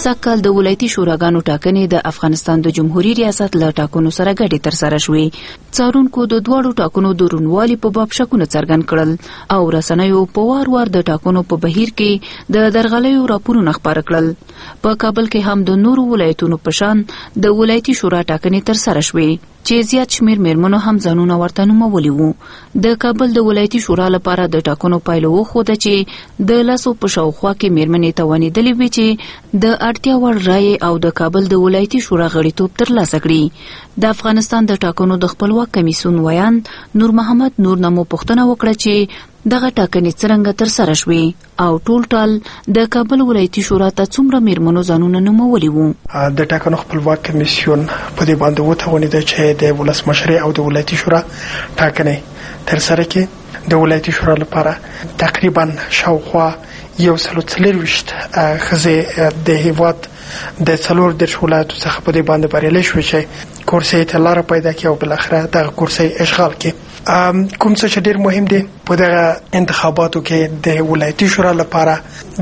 سږ کال د ولایتي شوراګانو ټاکنې د افغانستان د جمهوریت ریاست له ټاکنو سره ګډې ترسره شوې. څارونکو د دواړو ټاکنو د روڼوالي په باب شکونه څرګند کړل او رسنیو په وار وار د ټاکنو په بهیر کې د درغلیو راپورونه خپاره کړل. په کابل کې هم د نورو ولایتونو په شان د ولایتي شورا ټاکنې ترسره شوې چې زیات شمیر میرمنو هم ځانونه ورته نومولي وو. د کابل د ولایتي شورا لپاره د ټاکنو پایله وښوده چې د لسو په شاوخوا کې میرمنې توانېدلې وې چې د اړتیا وړ رایې او د کابل د ولایتي شورا غړیتوب ترلاسه کړي. د افغانستان د ټاکنو د خپلواک کمیسیون ویاند نور محمد نور نه مو پوښتنه وکړه چې دغه ټاکنې څرنګه ترسره شوې او ټول ټال د کابل ولایتي شورا ته څومره میرمنو ځانونه نومولي وو. د ټاکنو خپلواک کمیسیون په دې باندې وتوانېده چې د ولسمشرۍ او د ولایتي شورا ټاکنې ترسره کړي. د ولایتي شورا لپاره تقریبا شاوخوا 140 ښځې د هیواد د 4 ولایتو څخه په دې باندې بریالۍ شوې چې کورسۍ ته لاره پیدا کړي او بالاخره دغه کورسۍ اشغال کړي. کوم څه چې ډېر مهم دي په دغه انتخاباتو کې د ولایتي شورا لپاره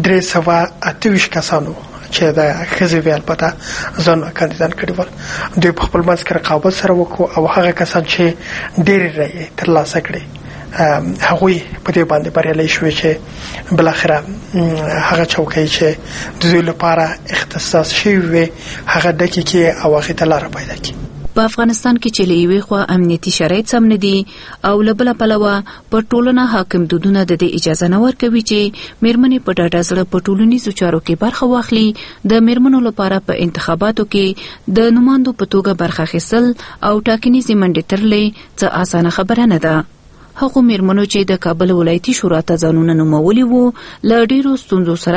328 کسانو چې د ښځې ویل پته ځان کاندیدان کړي ول دوی په خپل منځ کې رقابت سره وکړو او هغه کسان چې ډېرې رایې ترلاسه کړي هغوی په دې باندې بریالۍ شوې چې بالاخره هغه چوکۍ چې د دوی لپاره اختصاص شوی وي هغه ډکې کړي او هغې ته لاره پیدا کړي. په افغانستان کې چې له یوې خوا امنیتي شرایط سم نه دي او له بله پلوه په ټولنه حاکم دودونه د دې اجازه نه ورکوي چې میرمنې په ډاډه زړه په ټولنیزو چارو کې برخه واخلي. د میرمنو لپاره په انتخاباتو کې د نمایندو په توګه برخه اخیستل او ټاکنیزې منډې تړلې څه اسانه خبره نه ده. هغو میرمنو چې د کابل ولایتي شورا ته ځانونه نومولي وو له ډیرو ستونزو سره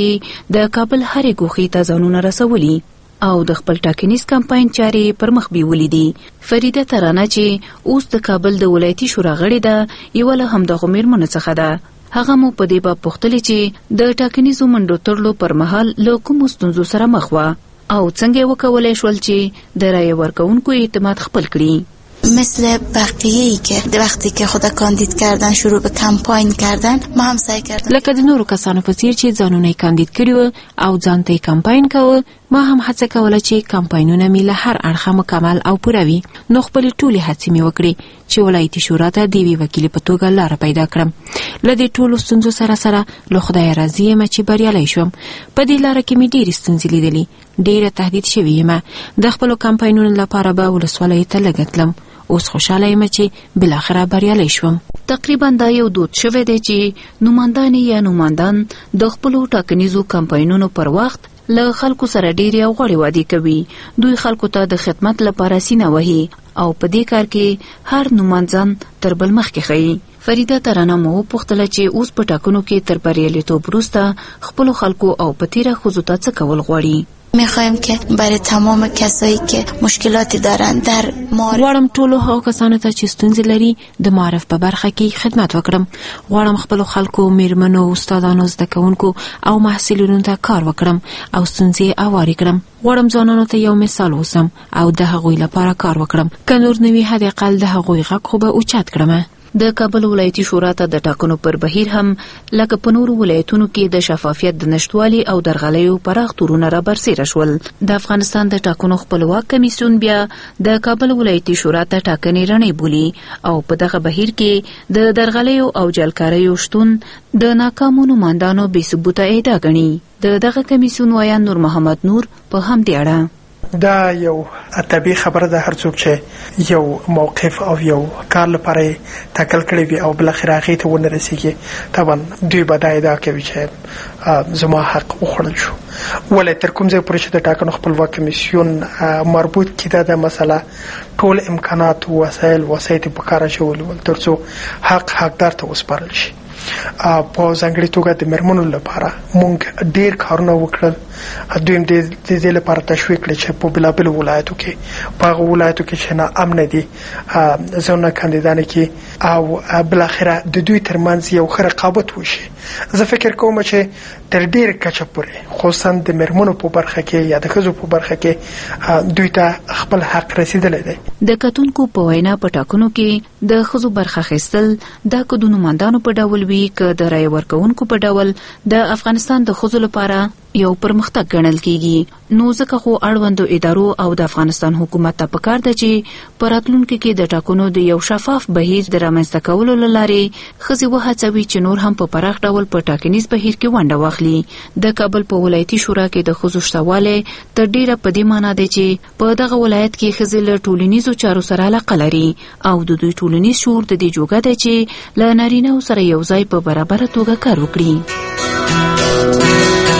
یې د کابل هرې ګوښې ته ځانونه رسولي او د خپل ټاکنیز کمپاین چارې پر مخ بیولې دي. فریده ترانه چې اوس د کابل د ولایتي شورا غړې ده یوه له همدغو میرمنو څخه ده. هغه مو په دې باب پوښتلې چې د ټاکنیزو منډو تړلو پر مهال له کومو ستونزو سره مخ وه او څنګه یې وکولی شول چې د رایې ورکوونکو اعتماد خپل کړي. مثل بقیه‌ای که وقتی که خود کاندید کردن شروع به کمپاین کردن ما هم سعی کردیم لکه د نورو کسانو په څیر چې ځانونه کاندید کړي وو او ځان ته کمپاین کوو ما هم هڅه کوله چې کمپاینونه مې له هر اړخه مکمل او پوره وي. نو خپلې ټولې هڅې مې وکړې چې ولایتي شورا ته د یوې وکیلې په توګه لاره پیدا کړم. له دې ټولو ستونزو سره سره له خدایه راضي یم چې بریالی شوم. په دې لاره کې مې ډېرې ستونزې لیدلې ډېره تهدید شوې یم. د خپلو کمپاینونو لپاره به ولسوالیو ته لږ تلم. اوس خوشاله یم چې بالاخره بریالی شوم. تقریبا دا یو دود شوی دی چې نمایندانې یا نمایندان د خپلو ټاکنیزو کمپاینونو پر وخت له خلکو سره ډېرې او غوړې وعدې کوي. دوی خلکو ته د خدمت لپاره سینه وهي او په دې کار کې هر نمایند ځان تر بل مخکې ښیي. فریده ترانه مو وپوښتله چې اوس په ټاکنو کې تر بریالیتوب وروسته خپلو خلکو او په تیره ښځو ته څه کول غواړي. میخوایم که برای تمام کسایی که مشکلاتی دارن در معارف غواړم ټولو هغو کسانو ته چې ستونزې لري د معارف په برخه کې خدمت وکړم. غواړم خپلو خلکو میرمنو استادانو زده کوونکو او محصلینو ته کار وکړم او ستونزې هوارې کړم. غواړم ځوانانو ته یو مثال اوسم او د هغوی لپاره کار وکړم. که نور نه وي حداقل د هغوی غږ خو به اوچت کړم. د کابل ولایتي شورا ته د ټاکنو پر بهیر هم لکه په نورو ولایتونو کې د شفافیت د نشتوالي او درغلیو پراخ تورونه را برسېره شول. د افغانستان د ټاکنو خپلواک کمیسیون بیا د کابل ولایتي شورا ته ټاکنې رڼې بولي او په دغه بهیر کې د درغلیو او جعلکاریو شتون د ناکامو نمایندانو بې ثبوته ادعا ګڼي. د دغه کمیسیون ویاند نور محمد نور په همدې اړه دا یو طبیعي خبره ده. هر څوک چې یو موقف او یو کار لپاره ټاکل کړی وي او بالاخره هغې ته ونه رسېږي طبعا دوی به دا ادعا کوي چې زما حق وخوړل شو. ولې تر کوم ځای پورې چې د ټاکنو خپلواک کمیسیون مربوط کېده د مسله ټول امکانات وسایل وسایط په کار اچولي ول تر څو حقدار ته وسپارل شي. په ځانګړې توګه د میرمنو لپاره موږ ډېر کارونه وکړل. دویم د دې لپاره تشویق کړی چې په بېلابېلو ولایتو کې په هغو ولایتو کې چې ناامنه دي ځانونه کاندیدانې کړي او بالاخره د دوی ترمنځ یو ښه رقابت وشي. زه فکر کوم چې تر ډېر کچه پورې خصوصا د میرمنو په برخه کې یا د ښځو په برخه کې دوی ته خپل حق رسیدلی دی. د کتونکو په وینا په ټاکنو کې د ښځو برخه اخیستل دا که د نمایندانو په ډول وي که د رایې ورکوونکو په ډول د افغانستان د ښځو لپاره یو پرمختګ ګڼل کیږي. نو ځکه خو اړوندو ادارو او د افغانستان حکومت ته پکار ده چې په راتلونکي کې د ټاکنو د یو شفاف بهیر د رامنځته کولو له لارې ښځې وهڅوي چې نور هم په پراخ ډول په ټاکنیز بهیر کې ونډه واخلي. د کابل په ولایتي شورا کې د ښځو شتوالی تر ډیره په دې معنی دی چې په دغه ولایت کې ښځې له ټولنیزو چارو سره علاقه لري او د دوی ټولنیز شعور د دې جوګه دی چې له نارینه‌و سره یو ځای په برابره توګه کار وکړي.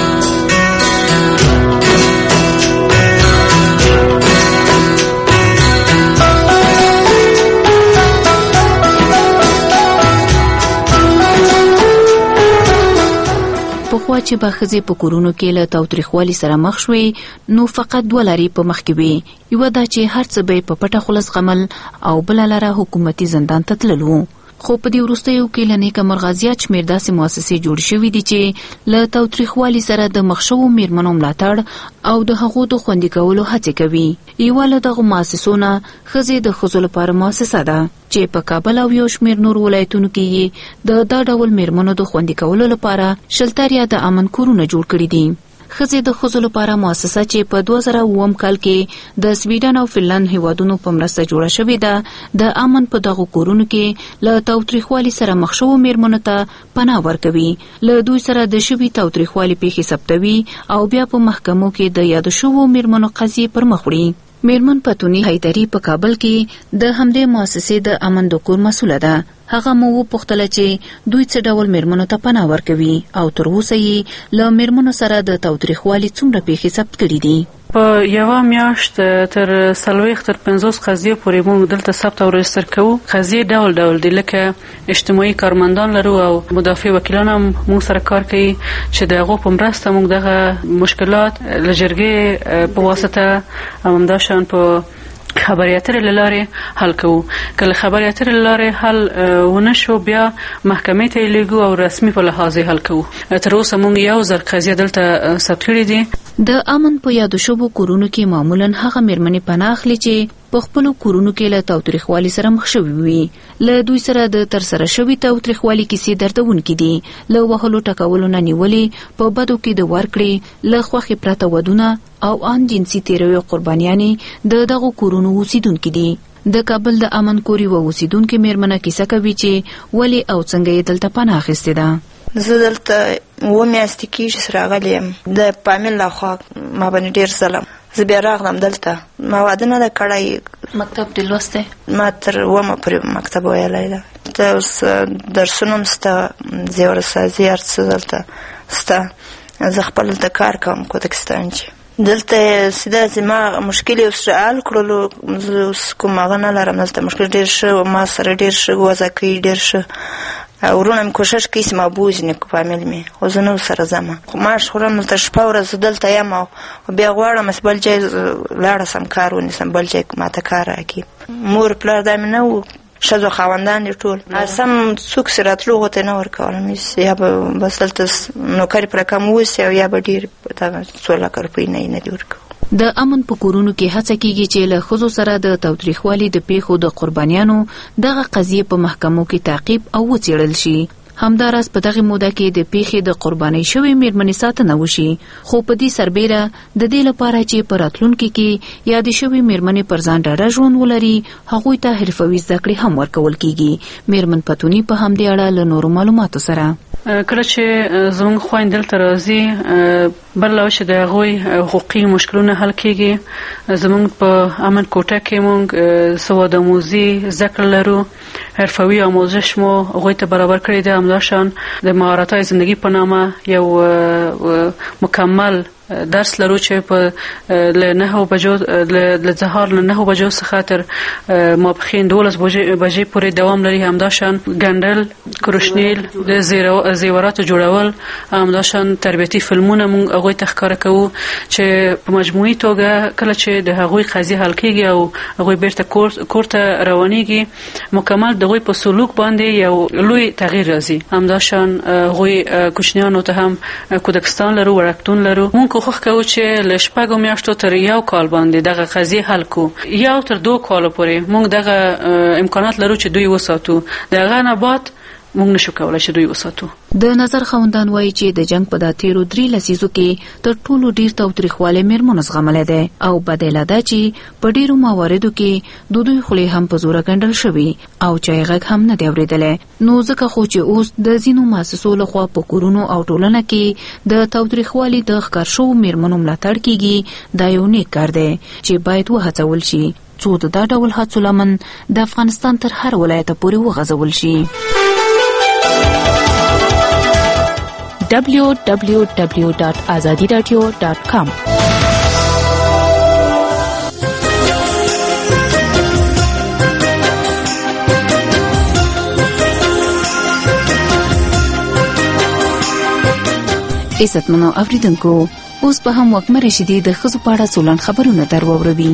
پخوا چې به ښځې په کورونو کې له تاوتریخوالي سره مخ شوې نو فقط دوه لارې په مخ کې وې. یوه دا چې هر څه به یې په پټه خوله زغمل او بله لاره حکومتي زندان ته تلل. خو په دې وروستیو کې له نیکه مرغه زیات شمېر داسې مؤسسې جوړې شوي دي چې له تاوتریخوالي سره د مخ شوو میرمنو ملاتړ او د هغو د خوندي کولو هڅې کوي. یوه له دغو مؤسسو نه ښځې د ښځو لپاره مؤسسه ده چې په کابل او یو شمېر نور ولایتونو کې یې د دا ډول میرمنو د خوندي کولو لپاره شلتر یا د امن کورونه جوړ کړي دي. ښځې د ښځو لپاره مؤسسه چې په 2009 کال کې د سویډن او فنلند هیوادونو په مرسته جوړه شوې ده د امن په دغو کورونو کې له تاوتریخوالي سره مخ شوو میرمنو ته پناه ورکوي. له دوی سره د شوي تاوتریخوالي پیښې ثبتوي او بیا په محکمو کې د یادو شوو میرمنو قضیې پر مخ وړي. میرمن پتونی حیدری په کابل کې د همدې مؤسسې د امن د کور مسؤله ده. هغه مو وپوښتله چې دوی څه ډول میرمنو ته پناه ورکوي او تر اوسه یې له میرمنو سره د تاوتریخوالي څومره پیښې ثبت کړي دي. په یوه میاشت تر 40 تر 50 قضیې پورې موږ دلته ثبت او رجستر کوو. قضیې ډول ډول دي، لکه اجتماعي کارمندان لرو او مدافع وکیلان هم موږ سره کار کوي چې د هغو په مرسته موږ دغه مشکلات له جرګې په واسطه او همداشان په خبري اترې له لارې حل کوو. که له خبري اترې له لارې حل ونه شو بیا محکمې ته یې لیږو او رسمي په لحاظ یې حل کوو. تر اوسه موږ 1000 قضیې دلته ثبت کړي دي. د امن په یادو شوو کورونو کې معمولا هغه میرمنې پناه اخلي چې په خپلو کورونو کې له تاوتریخوالي سره مخ شوي وي. له دوی سره د ترسره شوي تاوتریخوالي کیسې دردونکې دي. له وهلو ټکولو نه نیولې په بدو کې د ورکړې له خوښې پرته ودونه او ان جنسي تیرویو قربانیانې د دغو کورونو اوسیدونکي دي. د کابل د امن کوري و اوسیدونکې میرمنه کیسه کوي چې ولې او څنګه یې دلته پناه اخیستې ده. زه دلته 7 میاشتې کېږي چې راغلی یم. د پامل لخوا ما باندې ډېر ظلم. زه بیا راغلم دلته، ما واده نه ده کړی. مکتب دې لوستی؟ ما تر 9 پورې مکتب ویلی ده. ته اوس درسونه هم شته، زیورسازي هر څه دلته شته. زه خپل دلته کار کوم کوتکستان چې دلته سیده زما مشکل اوس حل کړلو. زه اوس کوم هغه نه لرم دلته. مشکل ډېر ښه، ما سره ډېر ښه وضع کوي، ډېر ښه. ورونه مې کوشش کوي چې ما بوځني فامیل مې، خو زه نه ورسره ځم. خو معاش خورم دلته شپه ورځ دلته یم او بیا غواړم چې بل ځای لاړه سم کار ونیسم، بل ځای ماته کار راکړي. مور پلار دا مې نه و، ښځو خاوندان دي ټول. سم څوک چې راتلو هغو ته یې نه ورکولم، یا به بس دلته نوکري پر کم اوسي او یا به ډېر دغه 2 لکه روپۍ نه دي ورکوو. د امن په کورونو کې هڅه کیږي چې له ښځو سره د تاوتریخوالي د پیښو د قربانیانو دغه قضیې په محکمو کې تعقیب او وڅېړل شي. همداراز په دغه موده کې د پیښې د قربانۍ شوې میرمنې ساتنه وشي. خو په دې سربیره د دې لپاره چې په راتلونکي کې یادې شوې میرمنې پر ځان ډاډه ژوند ولري، هغوی ته حرفوي زده کړې هم ورکول کیږي. میرمن پتونی په همدې اړه له نورو معلوماتو سره کله چې زموږ خویندې دلته راځي، بل له چې د هغوی حقوقي مشکلونه حل کیږي. زموږ په امن کوټه کې موږ سوادآموزي زده کړه لرو، حرفوي آموزش مو هغوی ته برابر کړی دی. همداشان د مهارت‌های زندگی په نامه یو مکمل درس لرو چې په له 9 بجو له سهار له 9 بجو څخه تر ماپښین 12 بجې پورې دوام لري. همداشان ګنډل، کروشنیل، د زیوراتو جوړول، همداشان تربیتي فلمونه موږ هغوی ته ښکاره کوو چې په مجموعي توګه کله چې د هغوی قضیې حل کېږي او هغوی بیرته کور ته روانېږي، مکمل د هغوی په سلوک باندې یو لوی تغییر راځي. همداشان هغوی کوچنیانو ته هم کودکستان لرو، وړکتون لرو. کوښښ کوو چې له 6 میاشتو تر 1 کال باندې دغه قضیې حل کو. 1 تر 2 کال پورې موږ دغه امکانات لرو چې دوی وساتو. دغه نه بعد موږ نشو کولای چې دوی وساتو. د نظر خوندان وایي چې د جنگ په داتیرو 3 لسیزو کې تر ټولو ډیر تاوتریخوالی میرمنو زغملی دی او بدیله ده چې په ډیرو مواردو کې دوی خولې هم په زوره ګنډل شوي او چای غږ هم نه دی اورېدلی. نو ځکه خو چې اوس د ځینو مؤسسو لخوا په کورونو او ټولنه کې د تاوتریخوالي د ښکار شوو میرمنو ملاتړ کیږي، دا یو نیک کار دی چې باید وهڅول شي څو د دا ډول هڅو لمن د افغانستان تر هر ولایته پورې وغځول شي. www.azadiradio.com عزتمنو اوریدونکو، اوس به هم وکمه رشیدي د ښځو په اړه څولن خبرونه در واوروي.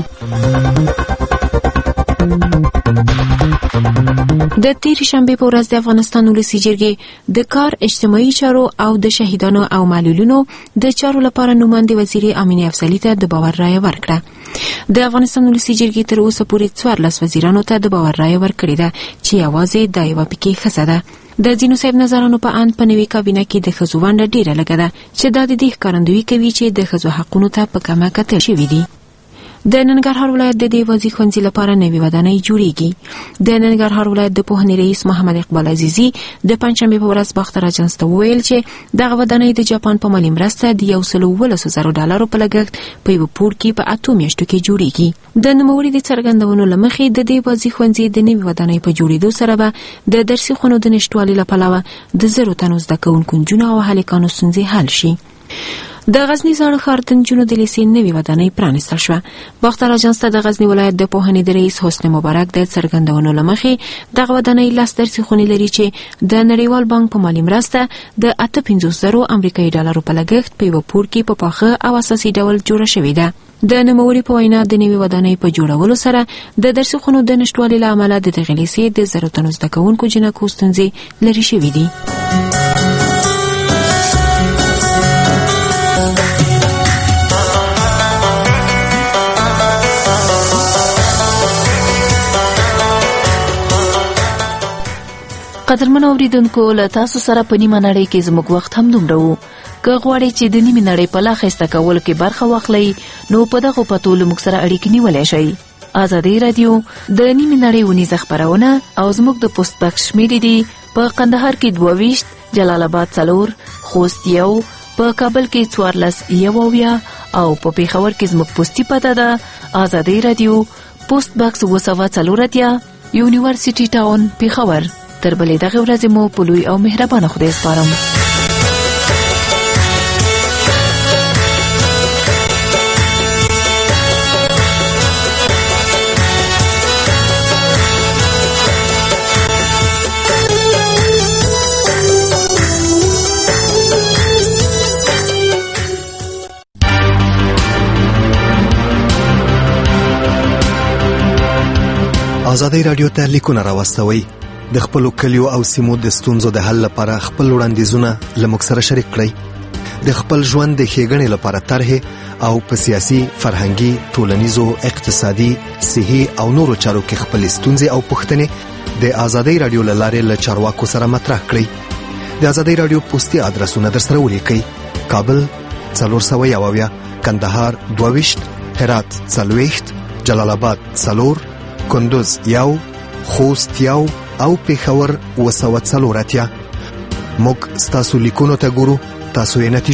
د تېرې شنبې په ورځ د افغانستان ولسي جرګې د کار، اجتماعي چارو او د شهیدانو او معلولینو د چارو لپاره نوماندې وزیر امینه افضلي ته د باور رایه ورکړه. د افغانستان ولسي جرګې تر اوسه پورې 14 وزیرانو ته د باور رایه ورکړې ده چې یوازې دا یوه پکې ښځه ده. د ځینو صاحب نظرانو په اند په نوې کابینه کې د ښځو ونډه ډیره لږه ده چې دا د دې ښکارندویي کوي چې د ښځو حقونو ته په کمه کتل شوي دي. د ننګرهار ولایت د دیوازي ښوونځي لپاره نوې ودانۍ جوړیږي. د ننګرهار ولایت د پوهنې رئیس محمد اقبال عزیزي د پنځشنبې په ورځ باختر اجنس ته وویل چې دغه ودانۍ د جاپان په مالي مرسته د $112,000 په لګښت په یوه پور کې په 8 میاشتو کې جوړیږي. د نوموړي د څرګندونو له مخې د دیوازي ښوونځي د نوې ودانۍ په جوړېدو سره به د درسي خونو د نشتوالي له پلوه د 0 تنو زده کوونکو نجونو او هلکانو ستونزې حل شي. د غزنی زاړه ښار د نجونو د لیسې نوې ودانۍ پرانیستل شوه. باختر اجنس ته د غزنی ولایت د پوهنې د رئیس حسن مبارک د څرګندونو له مخې دغه ودانۍ 10 درسي خونې لري چې د نړیوال بانک په مالي مرسته د 58,000 امریکایي ډالرو په لګښت په یوه پور کې په پاخه او اساسي ډول جوړه شوې ده. د نوموړي په وینا د نوې ودانۍ په جوړولو سره د درسي خونو د نشتوالي له امله د دغې لیسې د 0 تنو زده کوونکو جنکو ستونزې لرې شوې دي. قدرمن اوریدونکو، له تاسو سره په نیمه نړۍ کې زموږ وخت هم دومره وو. که غواړئ چې د نیمې نړۍ په لا ښایسته کولو کې برخه واخلئ نو په دغو پتو له موږ سره اړیکې نیولی شئ. ازادي راډیو د نیمې نړۍ ونیزه خپرونه او زموږ د پوسټ باکس شمیرې دي په قندهار کې 22، جلال آباد 4، خوست 1، په کابل کې 14 او په پېښور کې زموږ پوسټي پته ده ازادي راډیو پوسټ باکس 244 یونیورسيټي ټاون پېښور. تر بلې دغه ورځې مو په لوی او مهربانه خدای سپارم. ازادي راډیو ته لیکونه راوستوئ. د خپلو کلیو او سیمو د ستونزو د حل لپاره خپل وړاندیزونه له موږ سره شریک کړئ. د خپل ژوند د ښېګڼې لپاره طرحې او په سیاسي، فرهنګي، ټولنیزو، اقتصادي، صحي او نورو چارو کې خپل ستونزې او پوښتنې د ازادي راډیو له لارې له چارواکو سره مطرح کړئ. د ازادي راډیو پوسټي ادرسونه در سره ولیکئ: کابل 401، کندهار 22، هرات 40، جلال آباد 4، کندوز 1، خوست 1 او پېښور 240. موږ ستاسو لیکونو ته ګورو، تاسو یې نتیجه